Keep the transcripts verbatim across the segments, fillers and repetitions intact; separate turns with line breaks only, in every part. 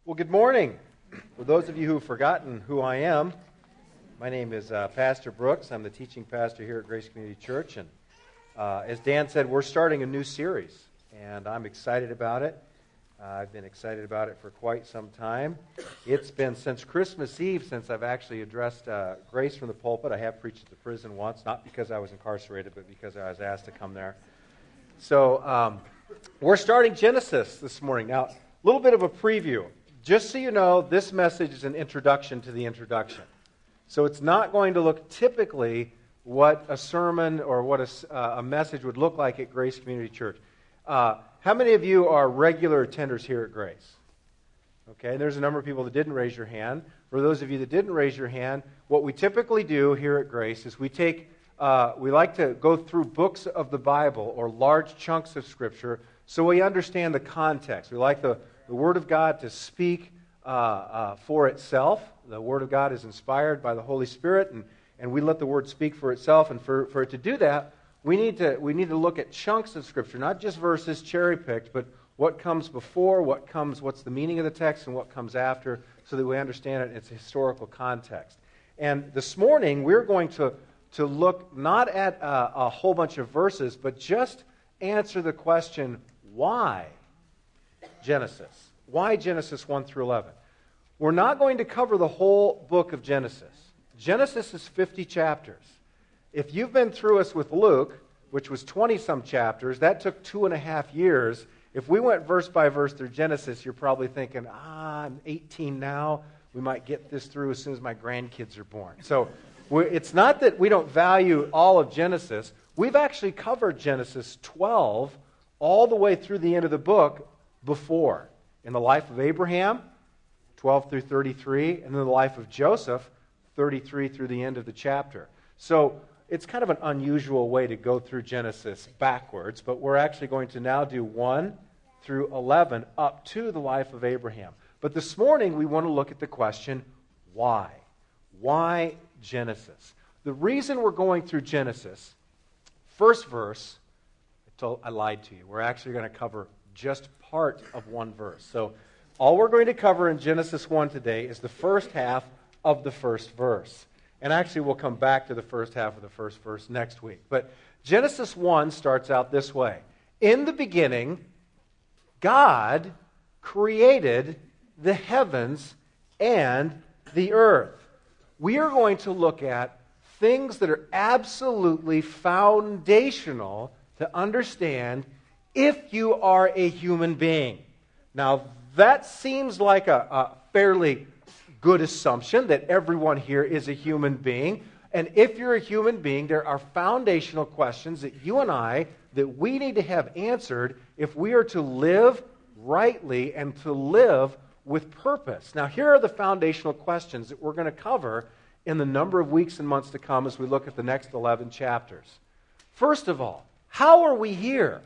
Well, good morning. For those of you who have forgotten who I am, my name is uh, Pastor Brooks. I'm the teaching pastor here at Grace Community Church. And uh, as Dan said, we're starting a new series, and I'm excited about it. Uh, I've been excited about it for quite some time. It's been since Christmas Eve since I've actually addressed uh, Grace from the pulpit. I have preached at the prison once, not because I was incarcerated, but because I was asked to come there. So um, we're starting Genesis this morning. Now, a little bit of a preview. Just so you know, this message is an introduction to the introduction. So it's not going to look typically what a sermon or what a, uh, a message would look like at Grace Community Church. Uh, how many of you are regular attenders here at Grace? Okay, there's a number of people that didn't raise your hand. For those of you that didn't raise your hand, what we typically do here at Grace is we take, uh, we like to go through books of the Bible or large chunks of Scripture so we understand the context. We like the The Word of God to speak uh, uh, for itself. The Word of God is inspired by the Holy Spirit, and, and we let the Word speak for itself. And for, for it to do that, we need to we need to look at chunks of Scripture, not just verses cherry-picked, but what comes before, what comes, what's the meaning of the text, and what comes after, so that we understand it in its historical context. And this morning, we're going to, to look not at a, a whole bunch of verses, but just answer the question, why Genesis? Why Genesis one through eleven? We're not going to cover the whole book of Genesis. Genesis is fifty chapters. If you've been through us with Luke, which was twenty-some chapters, that took two and a half years. If we went verse by verse through Genesis, you're probably thinking, ah, I'm eighteen now. We might get this through as soon as my grandkids are born. So it's not that we don't value all of Genesis. We've actually covered Genesis twelve all the way through the end of the book before. In the life of Abraham, twelve through thirty-three, and in the life of Joseph, thirty-three through the end of the chapter. So it's kind of an unusual way to go through Genesis backwards, but we're actually going to now do one through eleven up to the life of Abraham. But this morning we want to look at the question, why? Why Genesis? The reason we're going through Genesis, first verse, I, told, I lied to you. We're actually going to cover just part of one verse. So all we're going to cover in Genesis one today is the first half of the first verse. And actually we'll come back to the first half of the first verse next week. But Genesis one starts out this way. In the beginning, God created the heavens and the earth. We are going to look at things that are absolutely foundational to understand if you are a human being. Now, that seems like a, a fairly good assumption that everyone here is a human being. And if you're a human being, there are foundational questions that you and I, that we need to have answered if we are to live rightly and to live with purpose. Now, here are the foundational questions that we're going to cover in the number of weeks and months to come as we look at the next eleven chapters. First of all, how are we here?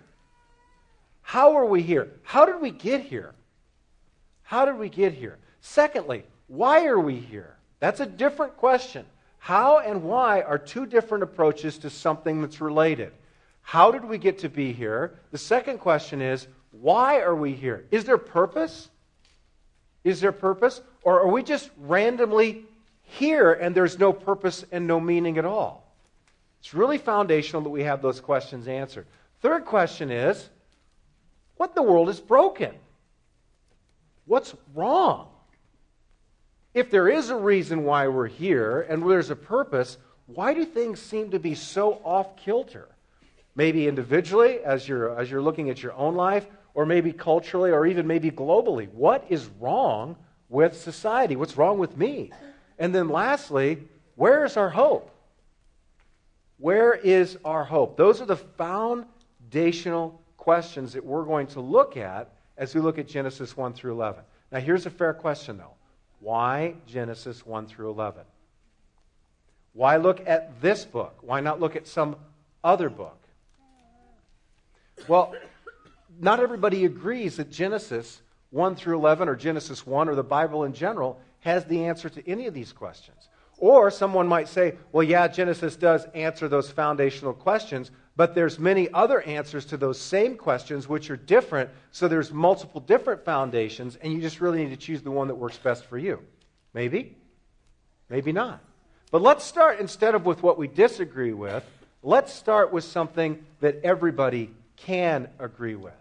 How are we here? How did we get here? How did we get here? Secondly, why are we here? That's a different question. How and why are two different approaches to something that's related. How did we get to be here? The second question is, why are we here? Is there purpose? Is there purpose? Or are we just randomly here and there's no purpose and no meaning at all? It's really foundational that we have those questions answered. Third question is, what in the world is broken? What's wrong? If there is a reason why we're here and there's a purpose, why do things seem to be so off-kilter? Maybe individually, as you're, as you're looking at your own life, or maybe culturally, or even maybe globally. What is wrong with society? What's wrong with me? And then lastly, where is our hope? Where is our hope? Those are the foundational questions that we're going to look at as we look at Genesis one through eleven. Now here's a fair question though. Why Genesis one through eleven? Why look at this book? Why not look at some other book? Well, not everybody agrees that Genesis one through eleven or Genesis one or the Bible in general has the answer to any of these questions. Or someone might say, well, yeah, Genesis does answer those foundational questions, but there's many other answers to those same questions which are different, so there's multiple different foundations, and you just really need to choose the one that works best for you. Maybe, maybe not. But let's start, instead of with what we disagree with, let's start with something that everybody can agree with.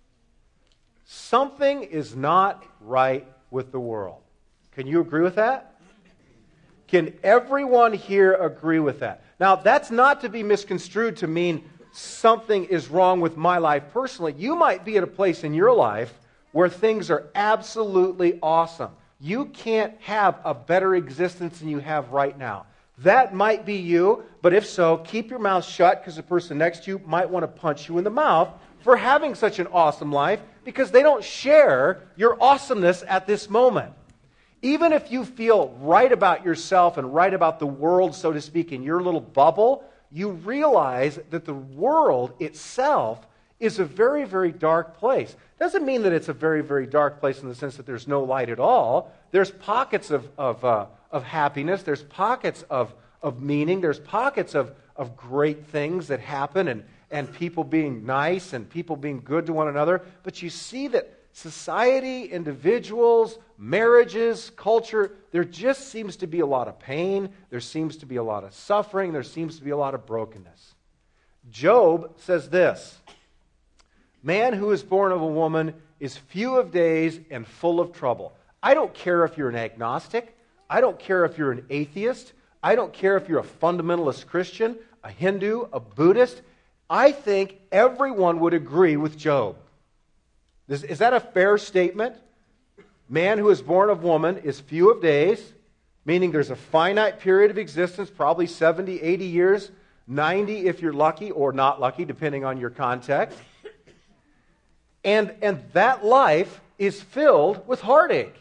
Something is not right with the world. Can you agree with that? Can everyone here agree with that? Now, that's not to be misconstrued to mean something is wrong with my life personally. You might be at a place in your life where things are absolutely awesome. You can't have a better existence than you have right now. That might be you, but if so, keep your mouth shut, because the person next to you might want to punch you in the mouth for having such an awesome life, because they don't share your awesomeness at this moment. Even if you feel right about yourself and right about the world, so to speak, in your little bubble, you realize that the world itself is a very, very dark place. Doesn't mean that it's a very, very dark place in the sense that there's no light at all. There's pockets of of, uh, of happiness. There's pockets of, of meaning. There's pockets of, of great things that happen, and, and people being nice and people being good to one another. But you see that society, individuals, marriages, culture, there just seems to be a lot of pain. There seems to be a lot of suffering. There seems to be a lot of brokenness. Job says this: man who is born of a woman is few of days and full of trouble. I don't care if you're an agnostic. I don't care if you're an atheist. I don't care if you're a fundamentalist Christian, a Hindu, a Buddhist. I think everyone would agree with Job. Is, is that a fair statement? Man who is born of woman is few of days, meaning there's a finite period of existence, probably seventy, eighty years, ninety if you're lucky or not lucky, depending on your context. And, and that life is filled with heartache.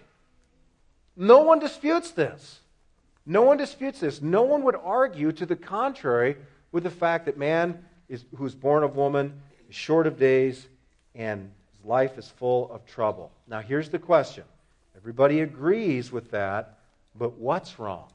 No one disputes this. No one disputes this. No one would argue to the contrary with the fact that man is, who's born of woman is short of days and his life is full of trouble. Now here's the question. Everybody agrees with that, but what's wrong?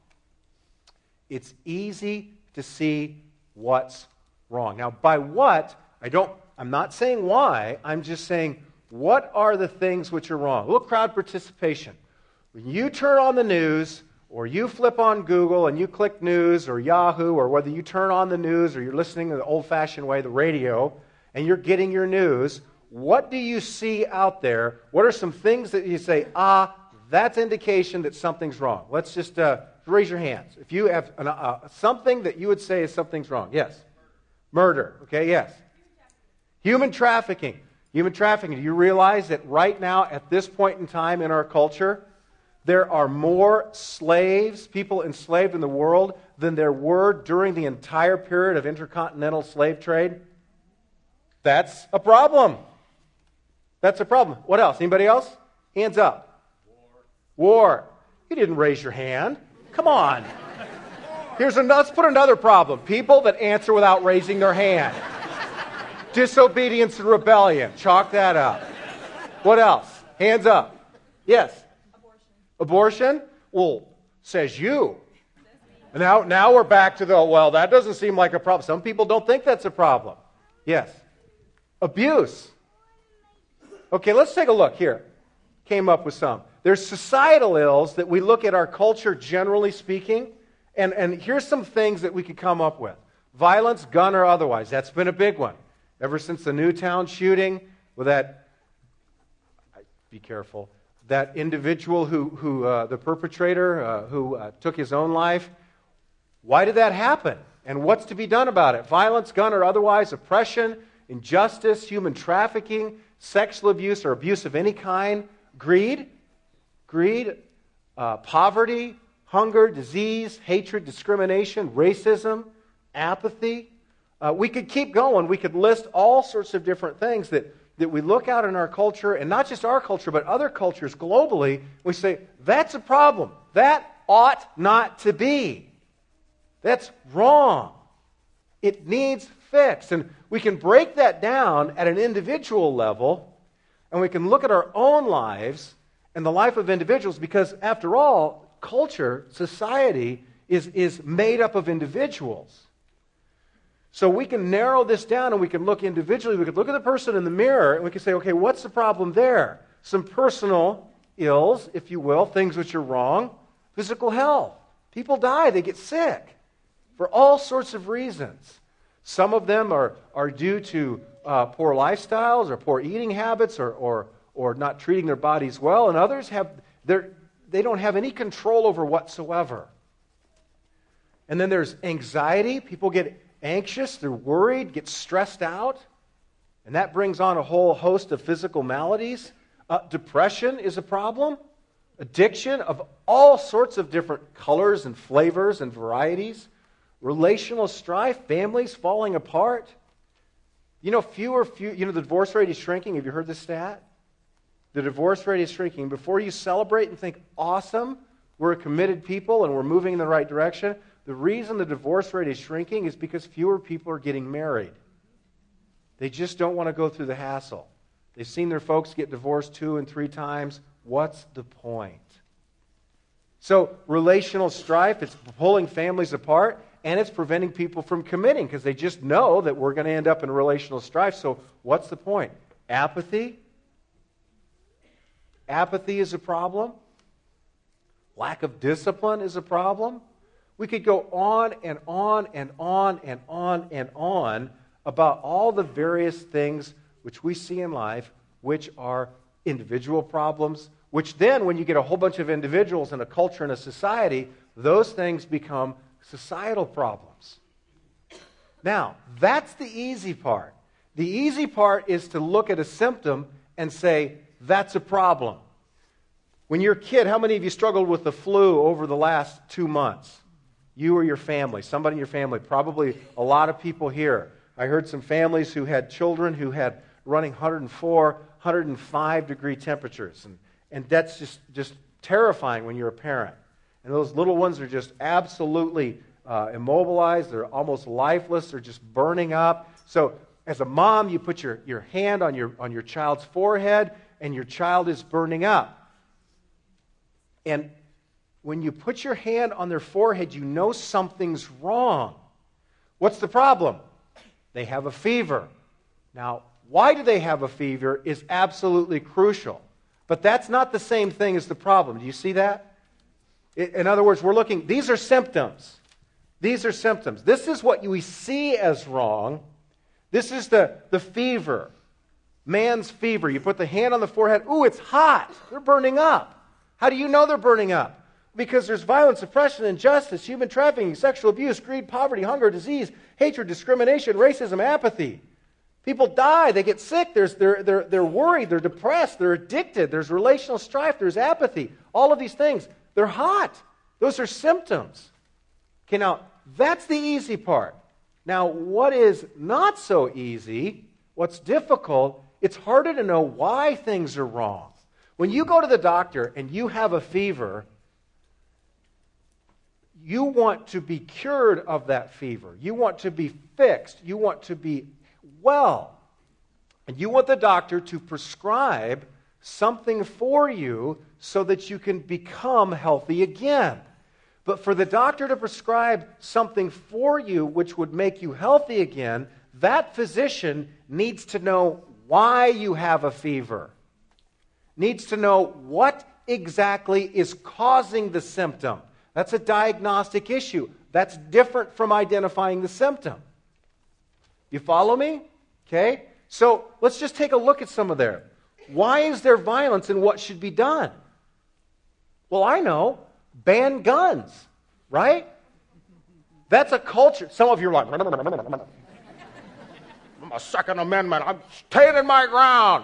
It's easy to see what's wrong. Now by what, I don't I'm not saying why, I'm just saying what are the things which are wrong. Look, crowd participation. When you turn on the news, or you flip on Google and you click news or Yahoo, or whether you turn on the news or you're listening the old-fashioned way, the radio, and you're getting your news, what do you see out there? What are some things that you say, ah, that's indication that something's wrong? Let's just uh, raise your hands. If you have an, uh, something that you would say is something's wrong. Yes. Murder. Okay, yes. Human trafficking. Human trafficking. Do you realize that right now, at this point in time in our culture, there are more slaves, people enslaved in the world, than there were during the entire period of intercontinental slave trade? That's a problem. That's a problem. What else? Anybody else? Hands up. War. War. You didn't raise your hand. Come on. Here's another, let's put another problem. People that answer without raising their hand. Disobedience and rebellion. Chalk that up. What else? Hands up. Yes. Abortion? Well, says you. Now, now we're back to the, well, that doesn't seem like a problem. Some people don't think that's a problem. Yes. Abuse. Okay, let's take a look here. Came up with some. There's societal ills that we look at our culture, generally speaking, and, and here's some things that we could come up with. Violence, gun or otherwise. That's been a big one. Ever since the Newtown shooting, with that, be careful, that individual who, who uh, the perpetrator uh, who uh, took his own life. Why did that happen? And what's to be done about it? Violence, gun or otherwise, oppression, injustice, human trafficking, sexual abuse or abuse of any kind, greed, greed, uh, poverty, hunger, disease, hatred, discrimination, racism, apathy. Uh, we could keep going. We could list all sorts of different things that that we look out in our culture, and not just our culture, but other cultures globally, we say, that's a problem. That ought not to be. That's wrong. It needs fixed. And we can break that down at an individual level, and we can look at our own lives and the life of individuals, because after all, culture, society, is, is made up of individuals. So we can narrow this down and we can look individually. We could look at the person in the mirror and we can say, okay, what's the problem there? Some personal ills, if you will, things which are wrong. Physical health. People die, they get sick for all sorts of reasons. Some of them are, are due to uh, poor lifestyles or poor eating habits or, or, or not treating their bodies well, and others have they don't have any control over whatsoever. And then there's anxiety. People get anxious, they're worried, get stressed out, and that brings on a whole host of physical maladies. Uh, depression is a problem. Addiction of all sorts of different colors and flavors and varieties. Relational strife, families falling apart. You know, fewer, few, you know, the divorce rate is shrinking. Have you heard this stat? The divorce rate is shrinking. Before you celebrate and think, awesome, we're a committed people and we're moving in the right direction, the reason the divorce rate is shrinking is because fewer people are getting married. They just don't want to go through the hassle. They've seen their folks get divorced two and three times. What's the point? So, relational strife, it's pulling families apart, and it's preventing people from committing because they just know that we're going to end up in relational strife. So, what's the point? Apathy? Apathy is a problem. Lack of discipline is a problem. We could go on and on and on and on and on about all the various things which we see in life which are individual problems, which then, when you get a whole bunch of individuals in a culture and a society, those things become societal problems. Now, that's the easy part. The easy part is to look at a symptom and say, that's a problem. When you're a kid, how many of you struggled with the flu over the last two months? You or your family, somebody in your family, probably a lot of people here. I heard some families who had children who had running one hundred four, one hundred five degree temperatures. And, and that's just, just terrifying when you're a parent. And those little ones are just absolutely uh, immobilized. They're almost lifeless. They're just burning up. So as a mom, you put your, your hand on your, on your child's forehead, and your child is burning up. And when you put your hand on their forehead, you know something's wrong. What's the problem? They have a fever. Now, why do they have a fever is absolutely crucial. But that's not the same thing as the problem. Do you see that? In other words, we're looking, these are symptoms. These are symptoms. This is what we see as wrong. This is the, the fever. Man's fever. You put the hand on the forehead. Ooh, it's hot. They're burning up. How do you know they're burning up? Because there's violence, oppression, injustice, human trafficking, sexual abuse, greed, poverty, hunger, disease, hatred, discrimination, racism, apathy. People die. They get sick. There's, they're, they're, they're worried. They're depressed. They're addicted. There's relational strife. There's apathy. All of these things. They're hot. Those are symptoms. Okay, now, that's the easy part. Now, what is not so easy, what's difficult, it's harder to know why things are wrong. When you go to the doctor and you have a fever, you want to be cured of that fever. You want to be fixed. You want to be well. And you want the doctor to prescribe something for you so that you can become healthy again. But for the doctor to prescribe something for you which would make you healthy again, that physician needs to know why you have a fever. Needs to know what exactly is causing the symptom. That's a diagnostic issue. That's different from identifying the symptom. You follow me? Okay? So let's just take a look at some of there. Why is there violence and what should be done? Well, I know. Ban guns. Right? That's a culture. Some of you are like, I'm a Second Amendment. I'm standing my ground.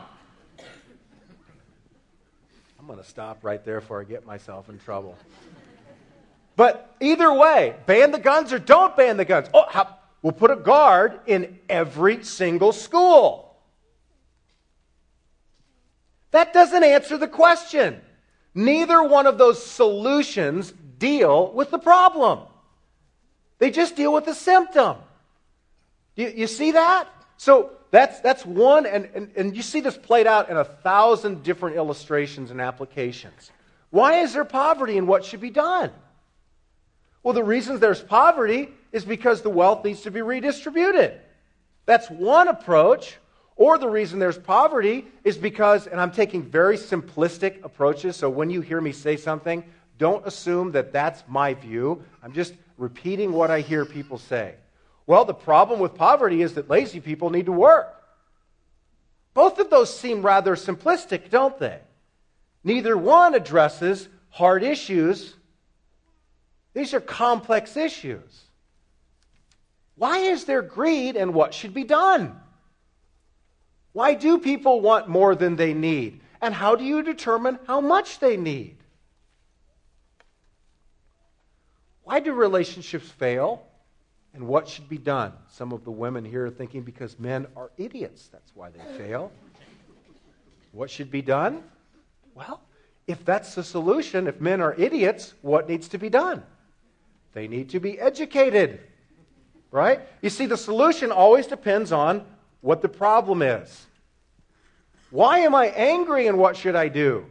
I'm going to stop right there before I get myself in trouble. But either way, ban the guns or don't ban the guns. Oh, how, we'll put a guard in every single school. That doesn't answer the question. Neither one of those solutions deal with the problem. They just deal with the symptom. You, you see that? So that's that's one, and, and, and you see this played out in a thousand different illustrations and applications. Why is there poverty and what should be done? Well, the reasons there's poverty is because the wealth needs to be redistributed. That's one approach. Or the reason there's poverty is because, and I'm taking very simplistic approaches, so when you hear me say something, don't assume that that's my view. I'm just repeating what I hear people say. Well, the problem with poverty is that lazy people need to work. Both of those seem rather simplistic, don't they? Neither one addresses hard issues. These are complex issues. Why is there greed, and what should be done? Why do people want more than they need? And how do you determine how much they need? Why do relationships fail? And what should be done? Some of the women here are thinking because men are idiots. That's why they fail. What should be done? Well, if that's the solution, if men are idiots, what needs to be done? They need to be educated. Right? You see, the solution always depends on what the problem is. Why am I angry, and what should I do?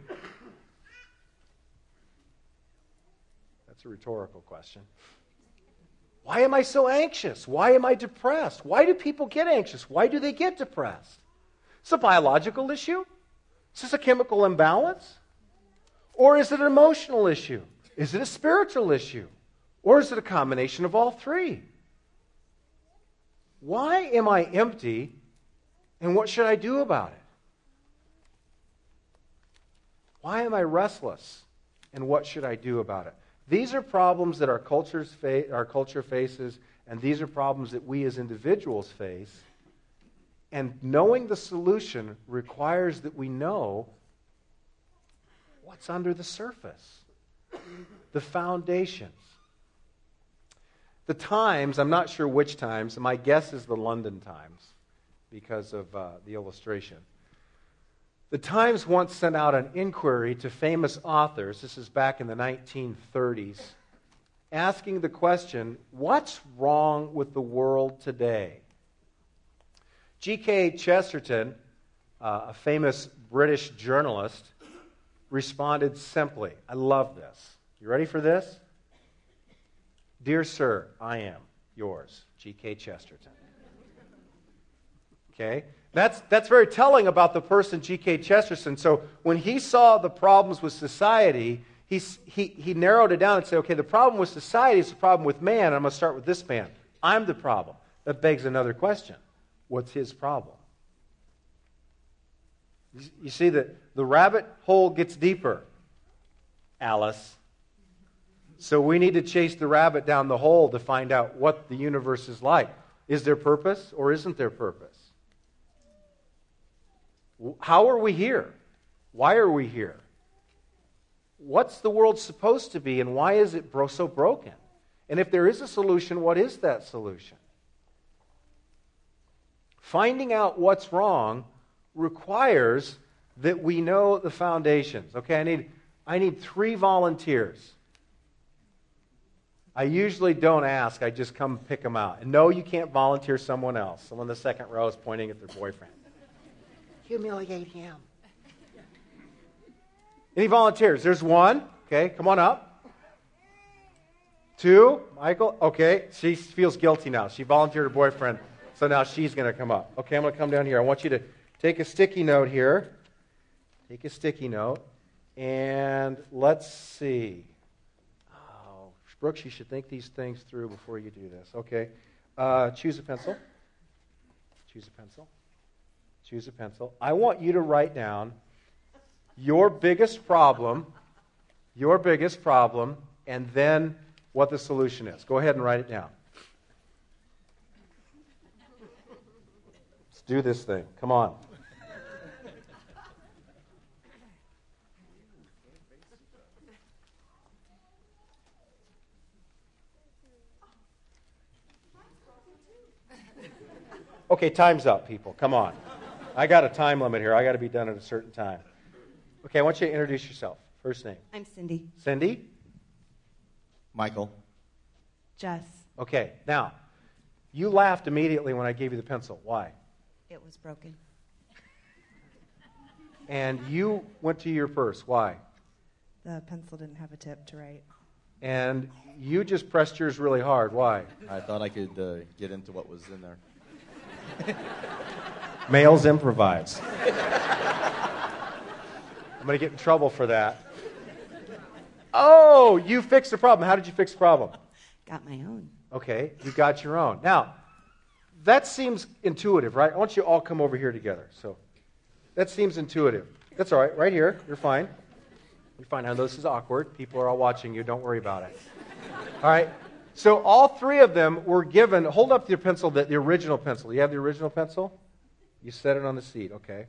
That's a rhetorical question. Why am I so anxious? Why am I depressed? Why do people get anxious? Why do they get depressed? It's a biological issue? Is this a chemical imbalance? Or is it an emotional issue? Is it a spiritual issue? Or is it a combination of all three? Why am I empty, and what should I do about it? Why am I restless, and what should I do about it? These are problems that our, cultures fa- our culture faces, and these are problems that we as individuals face. And knowing the solution requires that we know what's under the surface, the foundations. The Times, I'm not sure which Times, my guess is the London Times because of uh, the illustration. The Times once sent out an inquiry to famous authors, this is back in the nineteen thirties, asking the question, what's wrong with the world today? G K Chesterton, uh, a famous British journalist, responded simply. I love this. You ready for this? Dear sir, I am yours, G K Chesterton. Okay? That's, that's very telling about the person G K Chesterton. So when he saw the problems with society, he, he, he narrowed it down and said, okay, the problem with society is the problem with man. I'm going to start with this man. I'm the problem. That begs another question. What's his problem? You see that the rabbit hole gets deeper, Alice. So we need to chase the rabbit down the hole to find out what the universe is like. Is there purpose or isn't there purpose? How are we here? Why are we here? What's the world supposed to be, and why is it bro- so broken? And if there is a solution, what is that solution? Finding out what's wrong requires that we know the foundations. Okay, I need, I need three volunteers. I usually don't ask, I just come pick them out. And no, you can't volunteer someone else. Someone in the second row is pointing at their boyfriend. Humiliate him. Any volunteers? There's one. Okay, come on up. Two. Michael. Okay, she feels guilty now. She volunteered her boyfriend, so now she's going to come up. Okay, I'm going to come down here. I want you to take a sticky note here. Take a sticky note. And let's see. Oh, Brooks, you should think these things through before you do this. Okay. Uh, choose a pencil. Choose a pencil. Choose a pencil. I want you to write down your biggest problem, your biggest problem, and then what the solution is. Go ahead and write it down. Let's do this thing. Come on. Okay, time's up, people. Come on. I got a time limit here. I got to be done at a certain time. Okay, I want you to introduce yourself. First name.
I'm Cindy.
Cindy?
Michael.
Jess.
Okay, now, you laughed immediately when I gave you the pencil. Why?
It was broken.
And you went to your purse. Why?
The pencil didn't have a tip to write.
And you just pressed yours really hard. Why?
I thought I could uh, get into what was in there.
Males improvise. I'm going to get in trouble for that. Oh, you fixed the problem. How did you fix the problem?
Got my own.
Okay, you got your own. Now, that seems intuitive, right? I want you all come over here together. So that seems intuitive. That's all right. Right here. You're fine. You're fine. Now, this is awkward. People are all watching you. Don't worry about it. All right. So all three of them were given, hold up your pencil, the, the original pencil. You have the original pencil? You set it on the seat. Okay.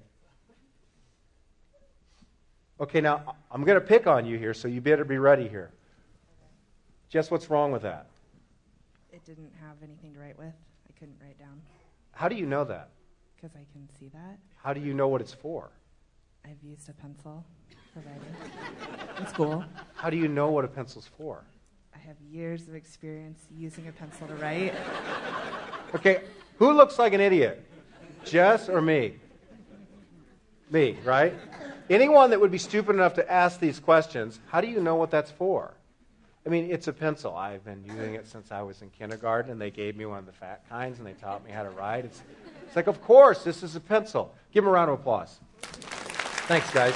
Okay, now, I'm going to pick on you here, so you better be ready here. Jess, what's wrong with that?
It didn't have anything to write with. I couldn't write down.
How do you know that?
Because I can see that.
How do you know what it's for?
I've used a pencil for writing in school.
How do you know what a pencil's for?
I have years of experience using a pencil to write.
Okay, who looks like an idiot? Jess or me? Me, right? Anyone that would be stupid enough to ask these questions, how do you know what that's for? I mean, it's a pencil. I've been using it since I was in kindergarten, and they gave me one of the fat kinds, and they taught me how to write. It's, it's like, of course, this is a pencil. Give them a round of applause. Thanks, guys.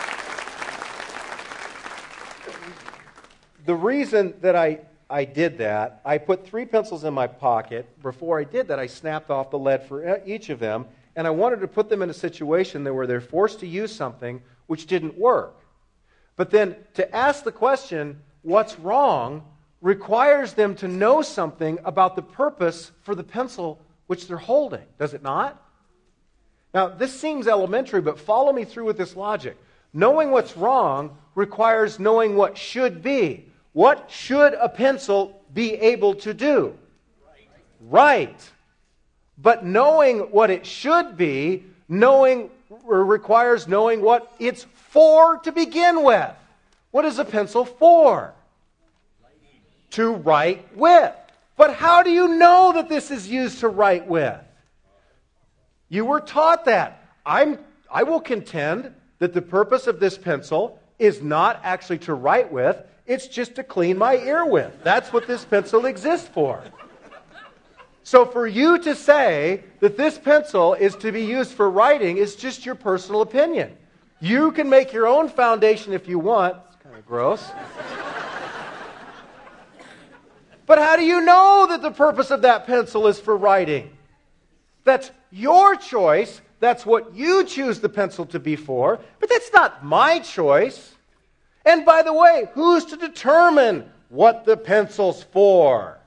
The reason that I, I did that, I put three pencils in my pocket. Before I did that, I snapped off the lead for each of them, and I wanted to put them in a situation where they're forced to use something which didn't work. But then to ask the question, what's wrong, requires them to know something about the purpose for the pencil which they're holding, does it not? Now, this seems elementary, but follow me through with this logic. Knowing what's wrong requires knowing what should be. What should a pencil be able to do? Right. But knowing what it should be, knowing requires knowing what it's for to begin with. What is a pencil for? To write with. But how do you know that this is used to write with? You were taught that. I'm, I will contend that the purpose of this pencil is not actually to write with, it's just to clean my ear with. That's what this pencil exists for. So for you to say that this pencil is to be used for writing is just your personal opinion. You can make your own foundation if you want. It's kind of gross. But how do you know that the purpose of that pencil is for writing? That's your choice. That's what you choose the pencil to be for. But that's not my choice. And by the way, who's to determine what the pencil's for?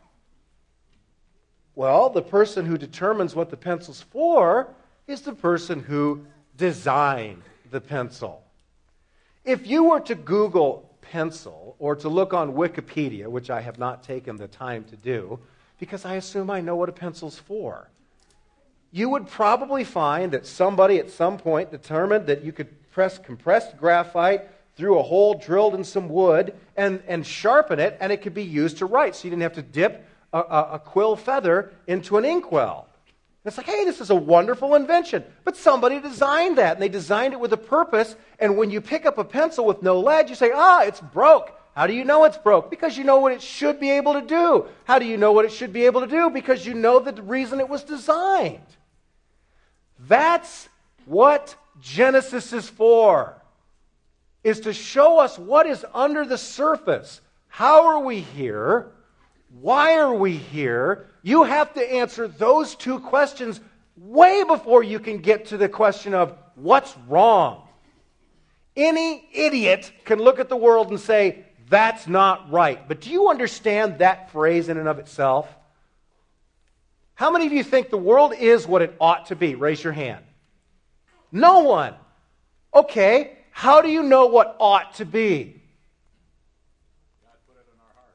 Well, the person who determines what the pencil's for is the person who designed the pencil. If you were to Google pencil or to look on Wikipedia, which I have not taken the time to do, because I assume I know what a pencil's for, you would probably find that somebody at some point determined that you could press compressed graphite through a hole drilled in some wood and, and sharpen it, and it could be used to write. So you didn't have to dip a, a, a quill feather into an inkwell. And it's like, hey, this is a wonderful invention. But somebody designed that, and they designed it with a purpose. And when you pick up a pencil with no lead, you say, ah, it's broke. How do you know it's broke? Because you know what it should be able to do. How do you know what it should be able to do? Because you know the reason it was designed. That's what Genesis is for, is to show us what is under the surface. How are we here? Why are we here? You have to answer those two questions way before you can get to the question of what's wrong. Any idiot can look at the world and say, that's not right. But do you understand that phrase in and of itself? How many of you think the world is what it ought to be? Raise your hand. No one. Okay, how do you know what ought to be?
God put it in our heart.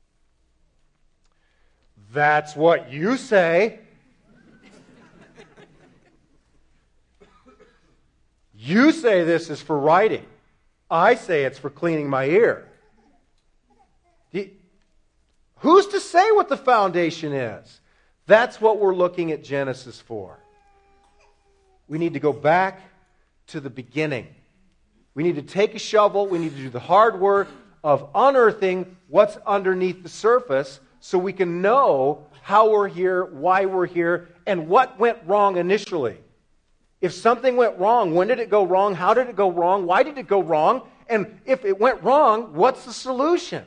That's what you say. You say this is for writing. I say it's for cleaning my ear. Who's to say what the foundation is? That's what we're looking at Genesis for. We need to go back to the beginning. We need to take a shovel. We need to do the hard work of unearthing what's underneath the surface so we can know how we're here, why we're here, and what went wrong initially. If something went wrong, when did it go wrong? How did it go wrong? Why did it go wrong? And if it went wrong, what's the solution?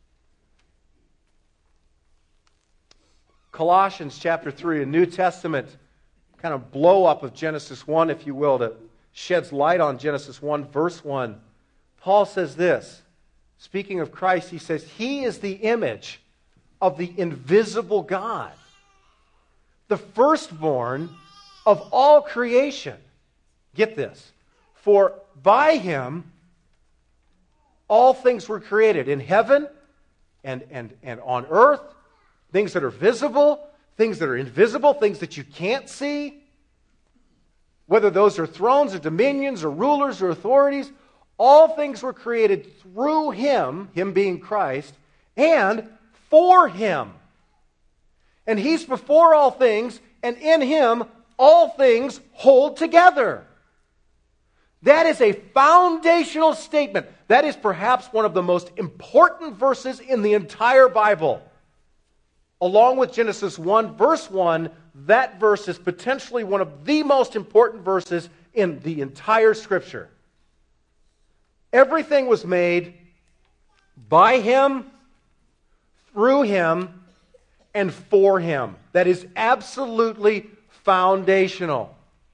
Colossians chapter three, a New Testament kind of blow up of Genesis one, if you will, that sheds light on Genesis one, verse one. Paul says this, speaking of Christ, he says, He is the image of the invisible God, the firstborn of all creation. Get this. For by Him all things were created in heaven and, and, and on earth, things that are visible, things that are invisible, things that you can't see, whether those are thrones or dominions or rulers or authorities. All things were created through Him, Him being Christ, and for Him. And He's before all things, and in Him all things hold together. That is a foundational statement. That is perhaps one of the most important verses in the entire Bible. Along with Genesis one, verse one, that verse is potentially one of the most important verses in the entire Scripture. Everything was made by Him, through Him, and for Him. That is absolutely foundational.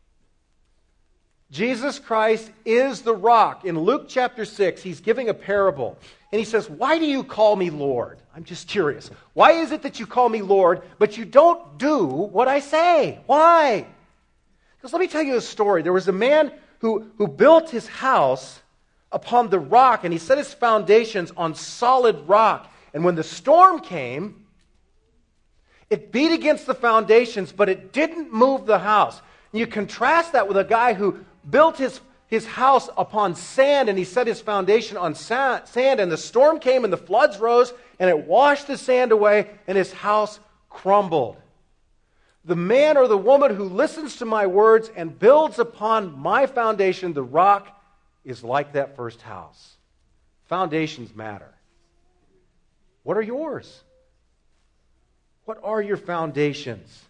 Jesus Christ is the rock. In Luke chapter six, He's giving a parable. And He says, why do you call me Lord? I'm just curious. Why is it that you call me Lord, but you don't do what I say? Why? Because let me tell you a story. There was a man who, who built his house upon the rock, and he set his foundations on solid rock. And when the storm came, it beat against the foundations, but it didn't move the house. And you contrast that with a guy who built his, his house upon sand, and he set his foundation on sand, and the storm came, and the floods rose, and it washed the sand away, and his house crumbled. The man or the woman who listens to my words and builds upon my foundation, the rock, is like that first house. Foundations matter. What are yours? What are your foundations?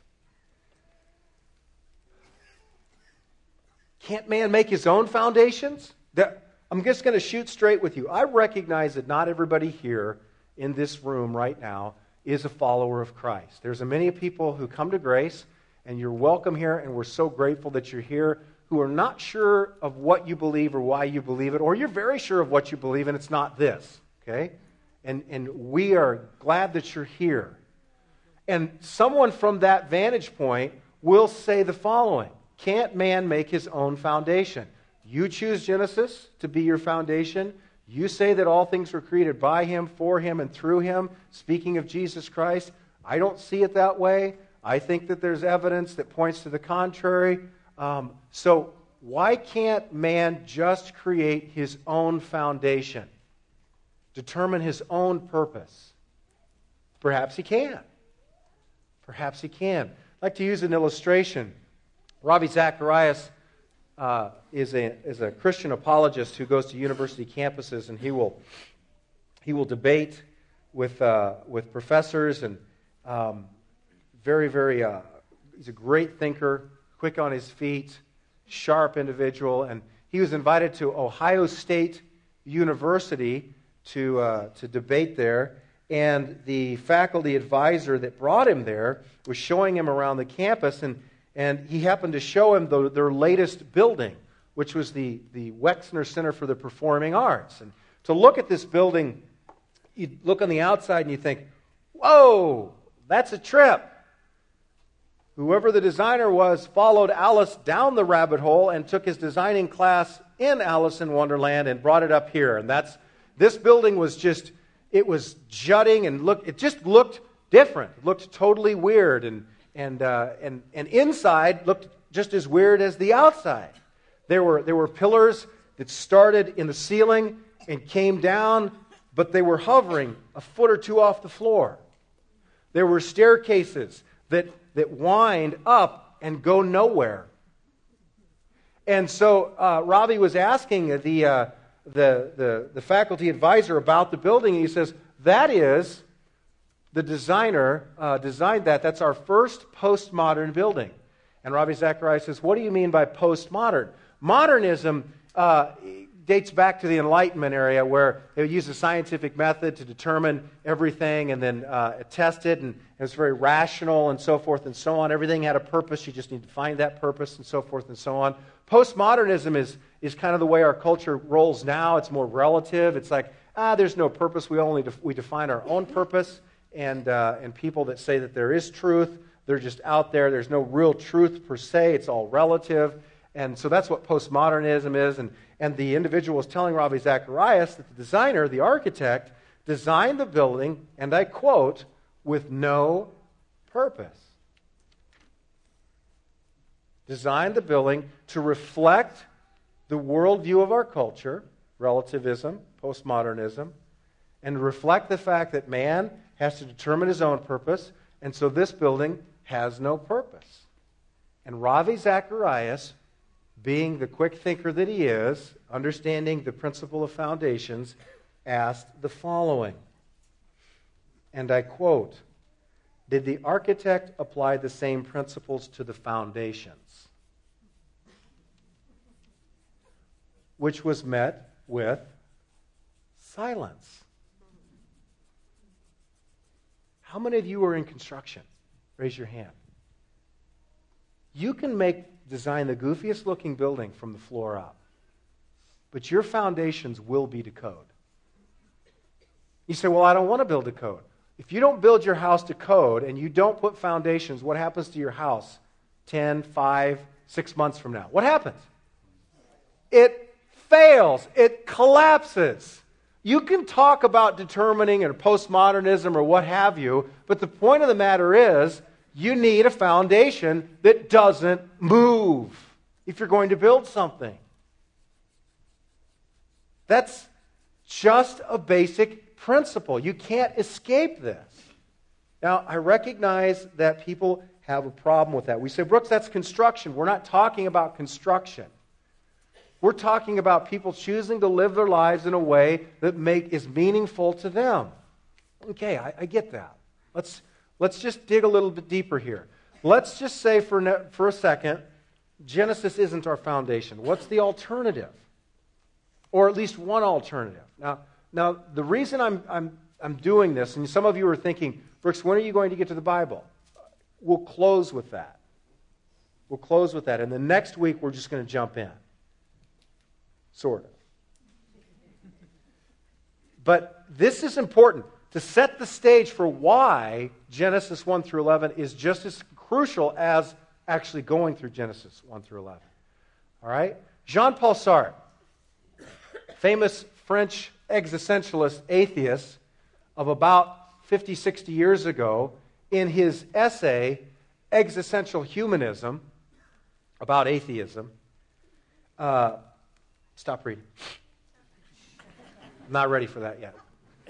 Can't man make his own foundations? That, I'm just going to shoot straight with you. I recognize that not everybody here in this room right now is a follower of Christ. There's a many people who come to Grace, and you're welcome here, and we're so grateful that you're here, who are not sure of what you believe or why you believe it, or you're very sure of what you believe and it's not this, okay? And, and we are glad that you're here. And someone from that vantage point will say the following: can't man make his own foundation? You choose Genesis to be your foundation. You say that all things were created by Him, for Him, and through Him, speaking of Jesus Christ. I don't see it that way. I think that there's evidence that points to the contrary. Um, so why can't man just create his own foundation? Determine his own purpose? Perhaps he can. Perhaps he can. I'd like to use an illustration. Ravi Zacharias uh, is, a, is a Christian apologist who goes to university campuses, and he will, he will debate with, uh, with professors, and um, very, very, uh, he's a great thinker, quick on his feet, sharp individual, and he was invited to Ohio State University to uh, to debate there, and the faculty advisor that brought him there was showing him around the campus, and, and he happened to show him the, their latest building, which was the, the Wexner Center for the Performing Arts. And to look at this building, you look on the outside and you think, whoa, that's a trip. Whoever the designer was followed Alice down the rabbit hole and took his designing class in Alice in Wonderland and brought it up here. And that's this building was just, it was jutting and looked, it just looked different. It looked totally weird, and and uh, and and inside looked just as weird as the outside. There were there were pillars that started in the ceiling and came down, but they were hovering a foot or two off the floor. There were staircases that that wind up and go nowhere. And so uh, Ravi was asking the uh, the, the, the faculty advisor about the building, and he says, that is, the designer uh, designed that. That's our first postmodern building. And Ravi Zacharias says, what do you mean by postmodern? Modernism uh, dates back to the Enlightenment area, where they would use a scientific method to determine everything and then uh, test it, and it was very rational and so forth and so on. Everything had a purpose. You just need to find that purpose and so forth and so on. Postmodernism is, is kind of the way our culture rolls now. It's more relative. It's like, ah, there's no purpose. We only def- we define our own purpose. And, uh, and people that say that there is truth, they're just out there. There's no real truth per se. It's all relative. And so that's what postmodernism is. And, and the individual was telling Ravi Zacharias that the designer, the architect, designed the building, and I quote, with no purpose. Designed the building to reflect the worldview of our culture, relativism, postmodernism, and reflect the fact that man has to determine his own purpose, and so this building has no purpose. And Ravi Zacharias, being the quick thinker that he is, understanding the principle of foundations, asked the following, and I quote, did the architect apply the same principles to the foundations? Which was met with silence. How many of you are in construction? Raise your hand. You can make, design the goofiest looking building from the floor up, but your foundations will be to code. You say, well, I don't want to build to code. If you don't build your house to code and you don't put foundations, what happens to your house ten, five, six months from now? What happens? It fails. It collapses. You can talk about determining or postmodernism or what have you, but the point of the matter is you need a foundation that doesn't move if you're going to build something. That's just a basic principle. You can't escape this. Now, I recognize that people have a problem with that. We say, Brooks, that's construction. We're not talking about construction. We're talking about people choosing to live their lives in a way that make is meaningful to them. Okay, I, I get that. Let's let's just dig a little bit deeper here. Let's just say for ne- for a second, Genesis isn't our foundation. What's the alternative? Or at least one alternative. Now, now the reason I'm I'm I'm doing this, and some of you are thinking, Brooks, when are you going to get to the Bible? We'll close with that. We'll close with that, and the next week we're just going to jump in. Sort of. But this is important to set the stage for why Genesis one through eleven is just as crucial as actually going through Genesis one through eleven. All right? Jean-Paul Sartre, famous French existentialist atheist of about fifty, sixty years ago, in his essay, Existential Humanism, about atheism, uh, Stop reading. I'm not ready for that yet.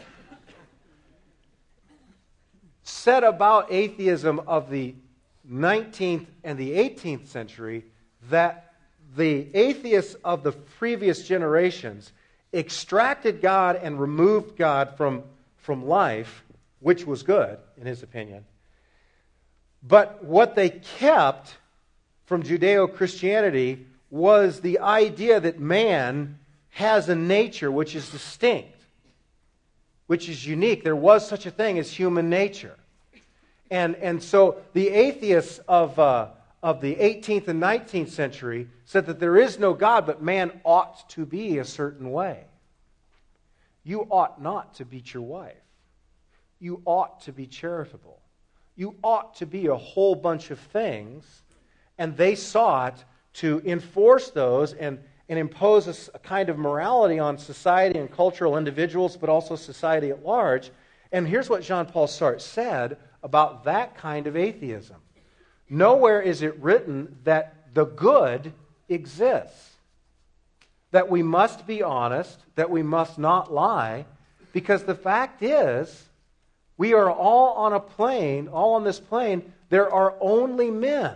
Said about atheism of the nineteenth and the eighteenth century that the atheists of the previous generations extracted God and removed God from, from life, which was good, in his opinion. But what they kept from Judeo-Christianity was the idea that man has a nature which is distinct, which is unique. There was such a thing as human nature. And, and so the atheists of, uh, of the eighteenth and nineteenth century said that there is no God, but man ought to be a certain way. You ought not to beat your wife. You ought to be charitable. You ought to be a whole bunch of things. And they sought to enforce those and, and impose a, a kind of morality on society and cultural individuals, but also society at large. And here's what Jean-Paul Sartre said about that kind of atheism. Nowhere is it written that the good exists, that we must be honest, that we must not lie, because the fact is, we are all on a plane, all on this plane, there are only men.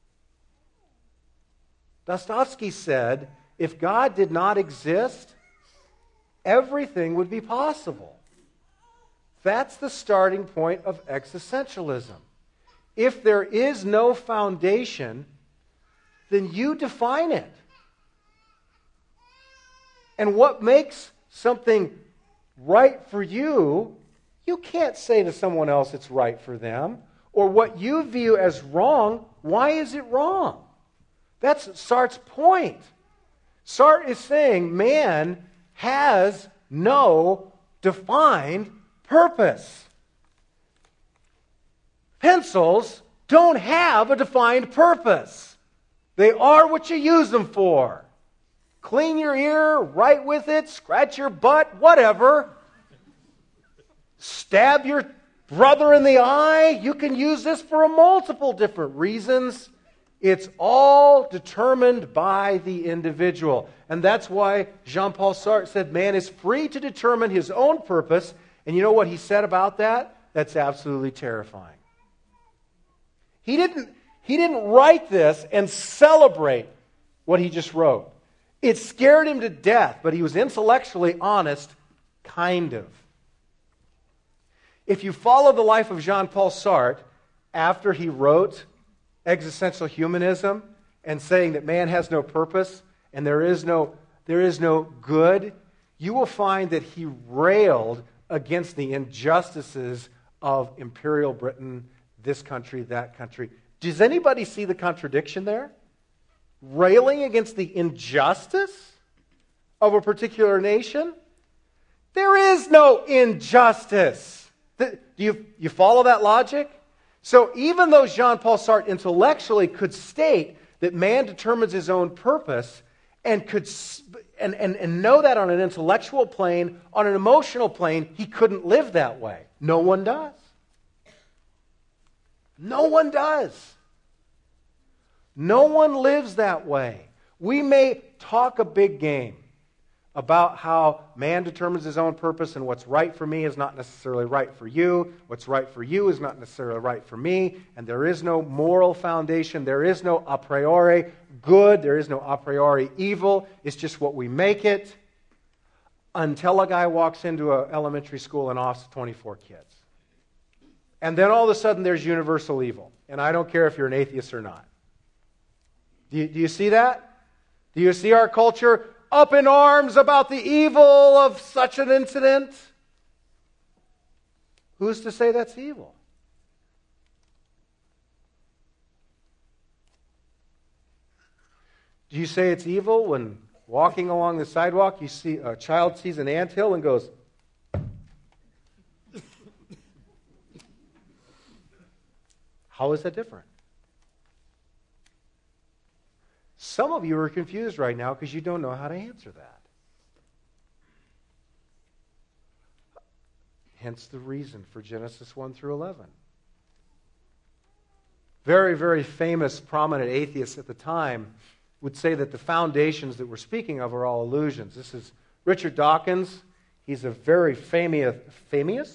Dostoevsky said, if God did not exist, everything would be possible. That's the starting point of existentialism. If there is no foundation, then you define it. And what makes something right for you, you can't say to someone else it's right for them. Or what you view as wrong, why is it wrong? That's Sartre's point. Sartre is saying man has no defined purpose. Pencils don't have a defined purpose. They are what you use them for. Clean your ear, write with it, scratch your butt, whatever. Stab your brother in the eye. You can use this for a multiple different reasons. It's all determined by the individual. And that's why Jean-Paul Sartre said man is free to determine his own purpose. And you know what he said about that? That's absolutely terrifying. He didn't, he didn't write this and celebrate what he just wrote. It scared him to death, but he was intellectually honest, kind of. If you follow the life of Jean-Paul Sartre, after he wrote Existential Humanism and saying that man has no purpose and there is no, there is no good, you will find that he railed against the injustices of Imperial Britain, this country, that country. Does anybody see the contradiction there? Railing against the injustice of a particular nation? There is no injustice. Do you, you follow that logic? So even though Jean-Paul Sartre intellectually could state that man determines his own purpose and could and, and, and know that on an intellectual plane, on an emotional plane, he couldn't live that way. No one does. No one does. No one lives that way. We may talk a big game about how man determines his own purpose and what's right for me is not necessarily right for you. What's right for you is not necessarily right for me. And there is no moral foundation. There is no a priori good. There is no a priori evil. It's just what we make it until a guy walks into an elementary school and offs twenty-four kids. And then all of a sudden there's universal evil. And I don't care if you're an atheist or not. Do you, do you see that? Do you see our culture up in arms about the evil of such an incident? Who's to say that's evil? Do you say it's evil when walking along the sidewalk you see a child sees an anthill and goes, how is that different? Some of you are confused right now because you don't know how to answer that. Hence the reason for Genesis one through eleven. Very, very famous, prominent atheists at the time would say that the foundations that we're speaking of are all illusions. This is Richard Dawkins. He's a very famous... Famous?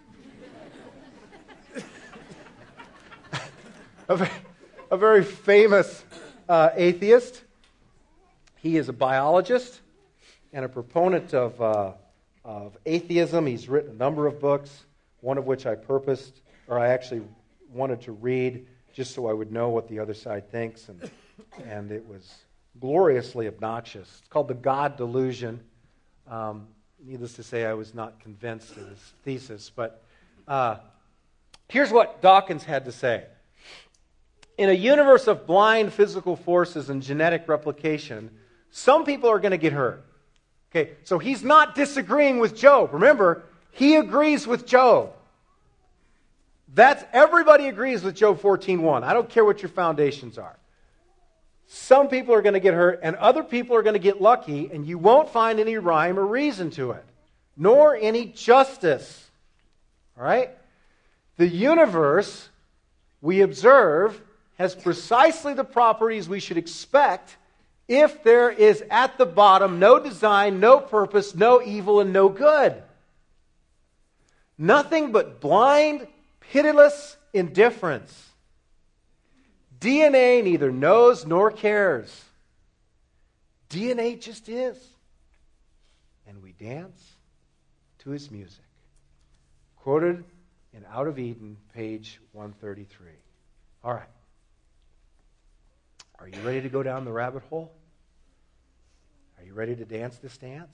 a, very, a very famous... Uh, atheist. He is a biologist and a proponent of, uh, of atheism. He's written a number of books, one of which I purposed, or I actually wanted to read just so I would know what the other side thinks, and, and it was gloriously obnoxious. It's called The God Delusion. Um, needless to say, I was not convinced of his thesis, but uh, here's what Dawkins had to say. In a universe of blind physical forces and genetic replication, some people are going to get hurt. Okay, so he's not disagreeing with Job. Remember, he agrees with Job. That's everybody agrees with Job fourteen one. I don't care what your foundations are. Some people are going to get hurt, and other people are going to get lucky, and you won't find any rhyme or reason to it, nor any justice. All right? The universe, we observe, has precisely the properties we should expect if there is at the bottom no design, no purpose, no evil, and no good. Nothing but blind, pitiless indifference. D N A neither knows nor cares. D N A just is. and we dance to his music. Quoted in Out of Eden, page one thirty-three. All right. Are you ready to go down the rabbit hole? Are you ready to dance this dance?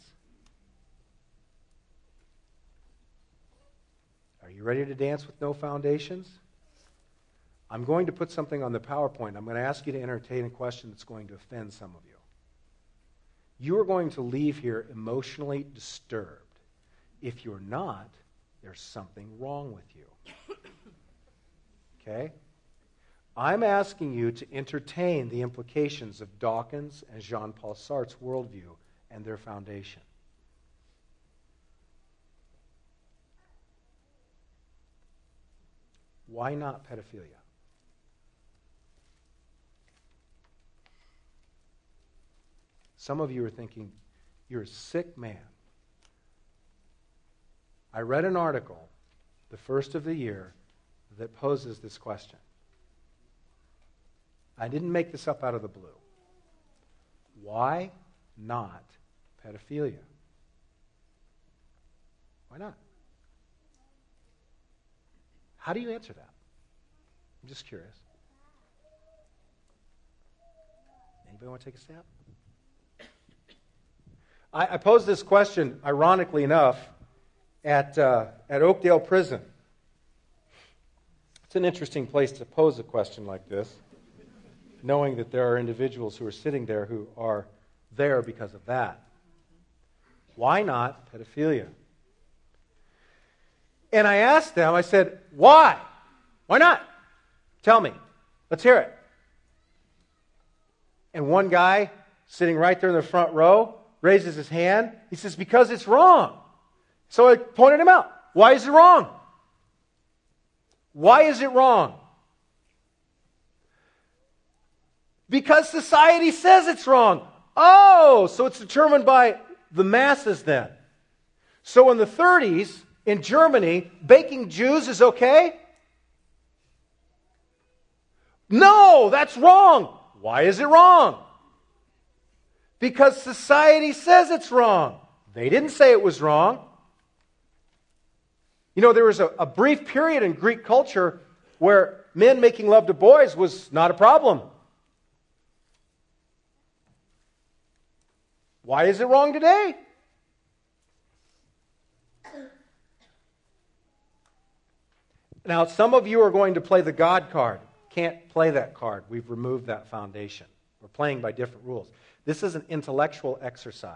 Are you ready to dance with no foundations? I'm going to put something on the PowerPoint. I'm going to ask you to entertain a question that's going to offend some of you. You are going to leave here emotionally disturbed. If you're not, there's something wrong with you. Okay? I'm asking you to entertain the implications of Dawkins and Jean-Paul Sartre's worldview and their foundation. Why not pedophilia? Some of you are thinking, you're a sick man. I read an article, the first of the year, that poses this question. I didn't make this up out of the blue. Why not pedophilia? Why not? How do you answer that? I'm just curious. Anybody want to take a stab? I, I posed this question, ironically enough, at uh, at Oakdale Prison. It's an interesting place to pose a question like this, knowing that there are individuals who are sitting there who are there because of that. Why not pedophilia? And I asked them, I said, why? Why not? Tell me. Let's hear it. And one guy sitting right there in the front row raises his hand. He says, because it's wrong. So I pointed him out. Why is it wrong? Why is it wrong? Because society says it's wrong. Oh, so it's determined by the masses then. So in the thirties, in Germany, baking Jews is okay? No, that's wrong. Why is it wrong? Because society says it's wrong. They didn't say it was wrong. You know, there was a, a brief period in Greek culture where men making love to boys was not a problem. Why is it wrong today? Now, some of you are going to play the God card. Can't play that card. We've removed that foundation. We're playing by different rules. This is an intellectual exercise.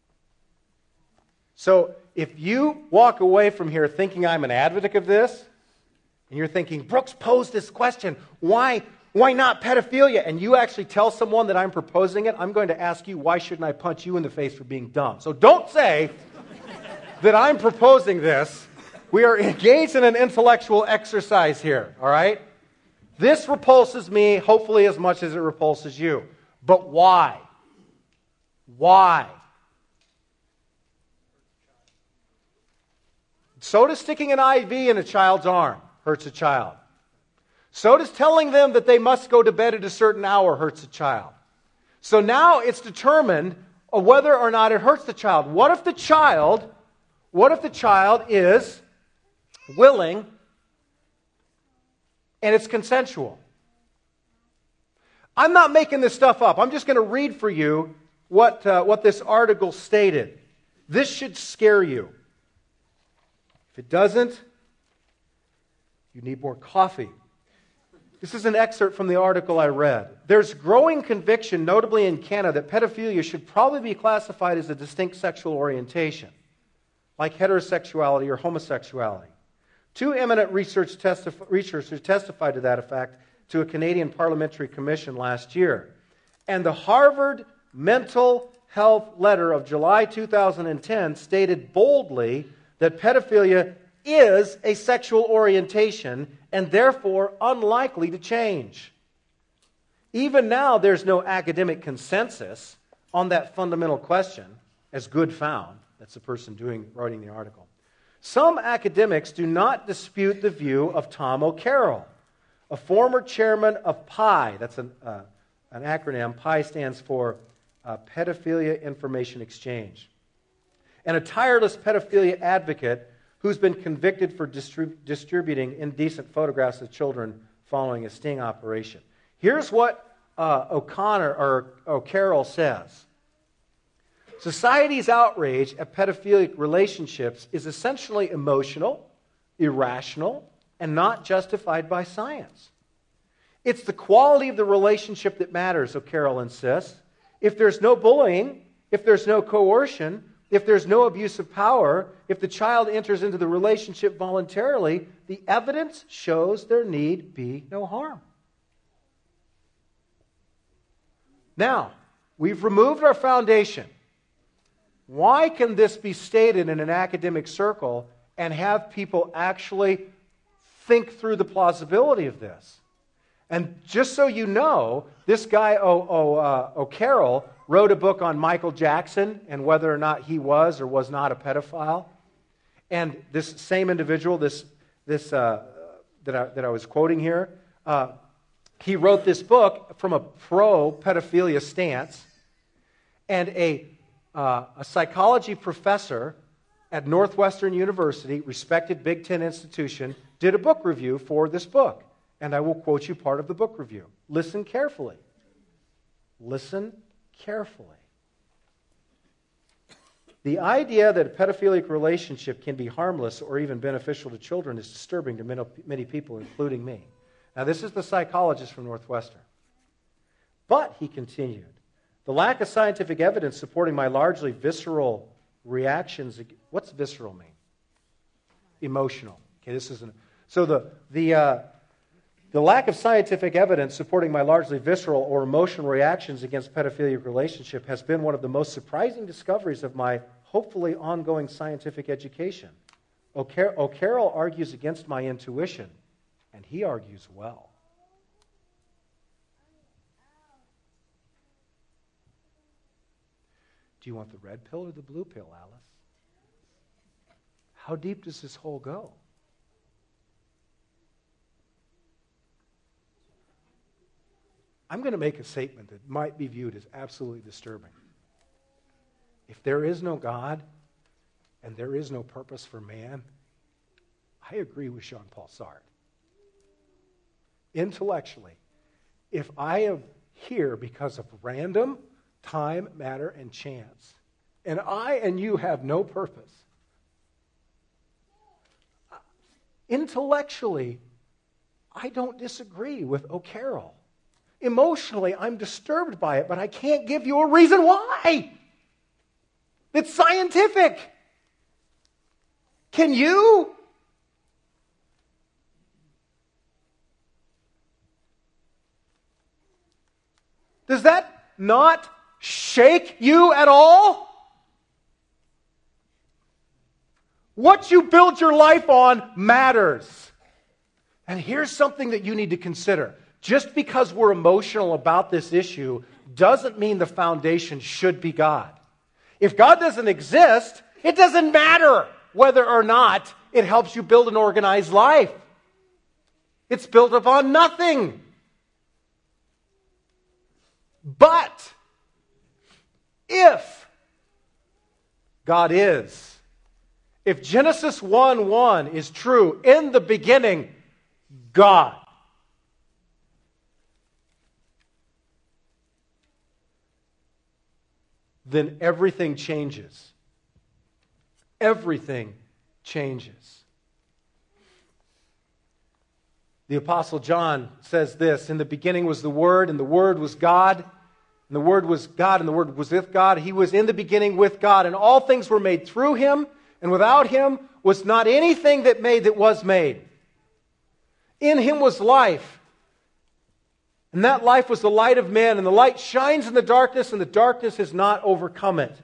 So, if you walk away from here thinking I'm an advocate of this, and you're thinking, Brooks posed this question, why, why not pedophilia? And you actually tell someone that I'm proposing it, I'm going to ask you, why shouldn't I punch you in the face for being dumb? So don't say that I'm proposing this. We are engaged in an intellectual exercise here, all right? This repulses me, hopefully as much as it repulses you. But why? Why? So does sticking an I V in a child's arm hurts a child. So does telling them that they must go to bed at a certain hour hurts a child. So now it's determined whether or not it hurts the child. What if the child, what if the child is willing and it's consensual? I'm not making this stuff up. I'm just going to read for you what, uh, what this article stated. This should scare you. If it doesn't, you need more coffee. This is an excerpt from the article I read. There's growing conviction, notably in Canada, that pedophilia should probably be classified as a distinct sexual orientation, like heterosexuality or homosexuality. Two eminent research testif- researchers testified to that effect to a Canadian parliamentary commission last year. And the Harvard Mental Health Letter of July two thousand ten stated boldly that pedophilia is a sexual orientation and therefore unlikely to change. Even now, there's no academic consensus on that fundamental question, as Good found. That's the person doing writing the article. Some academics do not dispute the view of Tom O'Carroll, a former chairman of P I. That's an, uh, an acronym. P I stands for uh, Pedophilia Information Exchange. and a tireless pedophilia advocate who's been convicted for distrib- distributing indecent photographs of children following a sting operation. Here's what uh, O'Connor or O'Carroll says. Society's outrage at pedophilic relationships is essentially emotional, irrational, and not justified by science. It's the quality of the relationship that matters, O'Carroll insists. If there's no bullying, if there's no coercion, if there's no abuse of power, if the child enters into the relationship voluntarily, the evidence shows there need be no harm. Now, we've removed our foundation. Why can this be stated in an academic circle and have people actually think through the plausibility of this? And just so you know, this guy, o, o, uh, O'Carroll, wrote a book on Michael Jackson and whether or not he was or was not a pedophile. And this same individual, this, this uh, that, I, that I was quoting here, uh, he wrote this book from a pro-pedophilia stance. And a, uh, a psychology professor at Northwestern University, respected Big Ten institution, did a book review for this book. And I will quote you part of the book review. Listen carefully. Listen carefully. The idea that a pedophilic relationship can be harmless or even beneficial to children is disturbing to many people, including me. Now, this is the psychologist from Northwestern. But, he continued, the lack of scientific evidence supporting my largely visceral reactions. What's visceral mean? Emotional. Okay, this isn't. So the the. Uh, The lack of scientific evidence supporting my largely visceral or emotional reactions against pedophilic relationship has been one of the most surprising discoveries of my hopefully ongoing scientific education. O'Car- O'Carroll argues against my intuition, and he argues well. Do you want the red pill or the blue pill, Alice? How deep does this hole go? I'm going to make a statement that might be viewed as absolutely disturbing. If there is no God and there is no purpose for man, I agree with Jean-Paul Sartre. Intellectually, if I am here because of random time, matter, and chance, and I and you have no purpose, intellectually, I don't disagree with O'Carroll. Emotionally, I'm disturbed by it, but I can't give you a reason why. It's scientific. Can you? Does that not shake you at all? What you build your life on matters. And here's something that you need to consider. Just because we're emotional about this issue doesn't mean the foundation should be God. If God doesn't exist, it doesn't matter whether or not it helps you build an organized life. It's built upon nothing. But if God is, if Genesis one one is true, in the beginning, God. Then everything changes. Everything changes. The Apostle John says this, in the beginning was the Word, and the Word was God, and the Word was God, and the Word was with God. He was in the beginning with God, and all things were made through Him, and without Him was not anything that made that was made. In Him was life, and that life was the light of men, and the light shines in the darkness, and the darkness has not overcome it.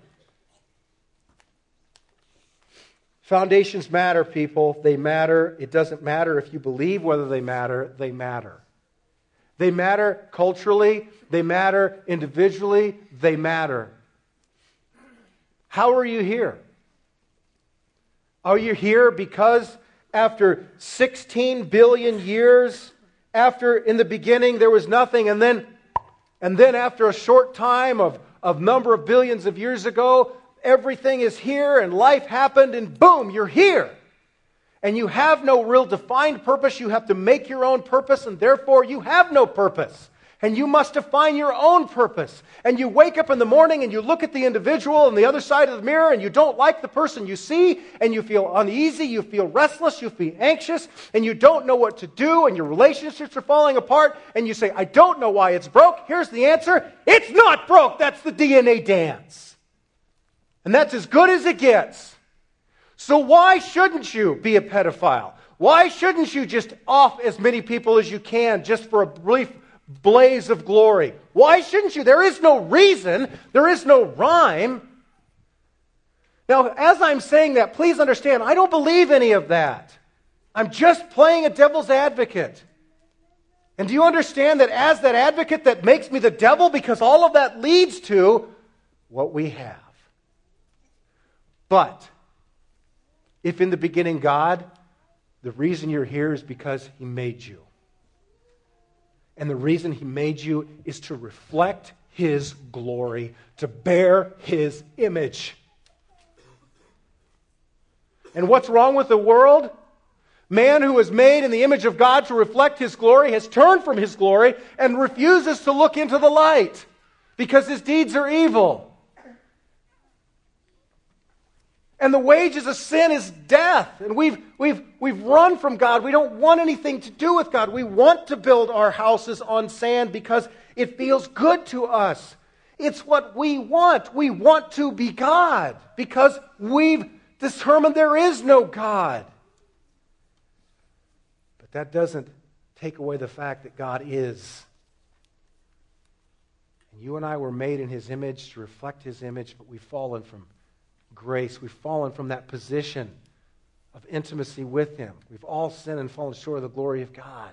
Foundations matter, people. They matter. It doesn't matter if you believe whether they matter. They matter. They matter culturally. They matter individually. They matter. How are you here? Are you here because after sixteen billion years, after in the beginning there was nothing, and then and then after a short time of, of number of billions of years ago, everything is here and life happened and boom, you're here. And you have no real defined purpose. You have to make your own purpose, and therefore you have no purpose. And you must define your own purpose. And you wake up in the morning and you look at the individual on the other side of the mirror and you don't like the person you see, and you feel uneasy, you feel restless, you feel anxious, and you don't know what to do, and your relationships are falling apart, and you say, I don't know why it's broke. Here's the answer. It's not broke. That's the D N A dance. And that's as good as it gets. So why shouldn't you be a pedophile? Why shouldn't you just off as many people as you can just for a brief blaze of glory? Why shouldn't you? There is no reason. There is no rhyme. Now, as I'm saying that, please understand, I don't believe any of that. I'm just playing a devil's advocate. And do you understand that as that advocate, that makes me the devil? Because all of that leads to what we have. But if in the beginning God, the reason you're here is because He made you. And the reason He made you is to reflect His glory, to bear His image. And what's wrong with the world? Man who is made in the image of God to reflect His glory has turned from His glory and refuses to look into the light because his deeds are evil. And the wages of sin is death. And we've, we've, we've run from God. We don't want anything to do with God. We want to build our houses on sand because it feels good to us. It's what we want. We want to be God because we've determined there is no God. But that doesn't take away the fact that God is. And you and I were made in His image to reflect His image, but we've fallen from grace. We've fallen from that position of intimacy with Him. We've all sinned and fallen short of the glory of God.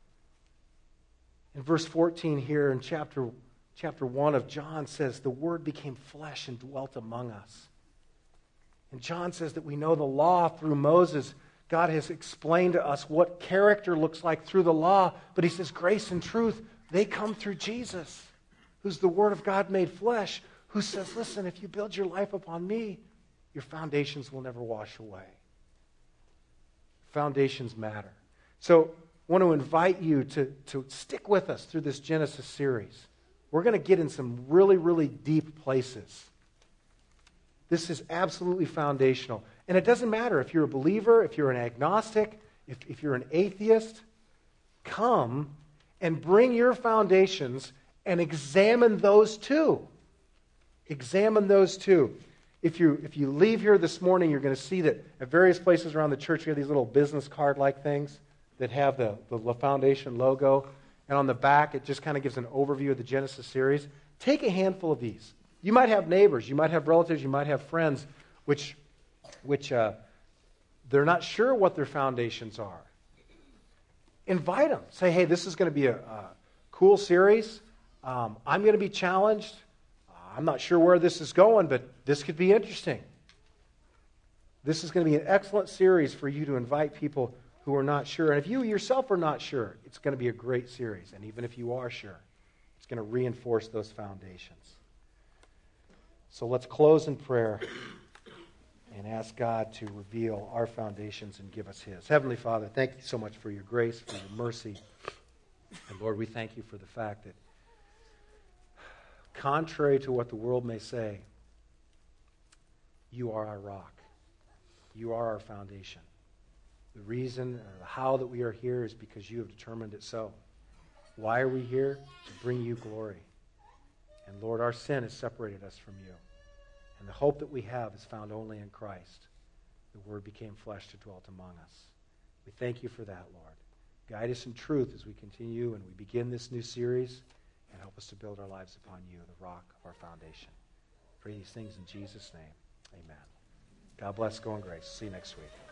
In verse fourteen here in chapter, chapter one of John says, the Word became flesh and dwelt among us. And John says that we know the law through Moses. God has explained to us what character looks like through the law. But He says grace and truth, they come through Jesus, who's the Word of God made flesh, who says, listen, if you build your life upon me, your foundations will never wash away. Foundations matter. So I want to invite you to, to stick with us through this Genesis series. We're going to get in some really, really deep places. This is absolutely foundational. And it doesn't matter if you're a believer, if you're an agnostic, if, if you're an atheist. Come and bring your foundations and examine those too. Examine those too. If you if you leave here this morning, you're going to see that at various places around the church, we have these little business card-like things that have the, the Foundation logo. And on the back, it just kind of gives an overview of the Genesis series. Take a handful of these. You might have neighbors, you might have relatives, you might have friends, which, which uh, they're not sure what their foundations are. Invite them. Say, hey, this is going to be a, a cool series. Um, I'm going to be challenged. I'm not sure where this is going, but this could be interesting. This is going to be an excellent series for you to invite people who are not sure. And if you yourself are not sure, it's going to be a great series. And even if you are sure, it's going to reinforce those foundations. So let's close in prayer and ask God to reveal our foundations and give us His. Heavenly Father, thank you so much for your grace, for your mercy. And Lord, we thank you for the fact that contrary to what the world may say, you are our rock. You are our foundation. The reason or the how that we are here is because you have determined it so. Why are we here? To bring you glory. And Lord, our sin has separated us from you. And the hope that we have is found only in Christ. The Word became flesh to dwell among us. We thank you for that, Lord. Guide us in truth as we continue and we begin this new series. And help us to build our lives upon you, the rock of our foundation. Pray these things in Jesus' name. Amen. God bless. Go in grace. See you next week.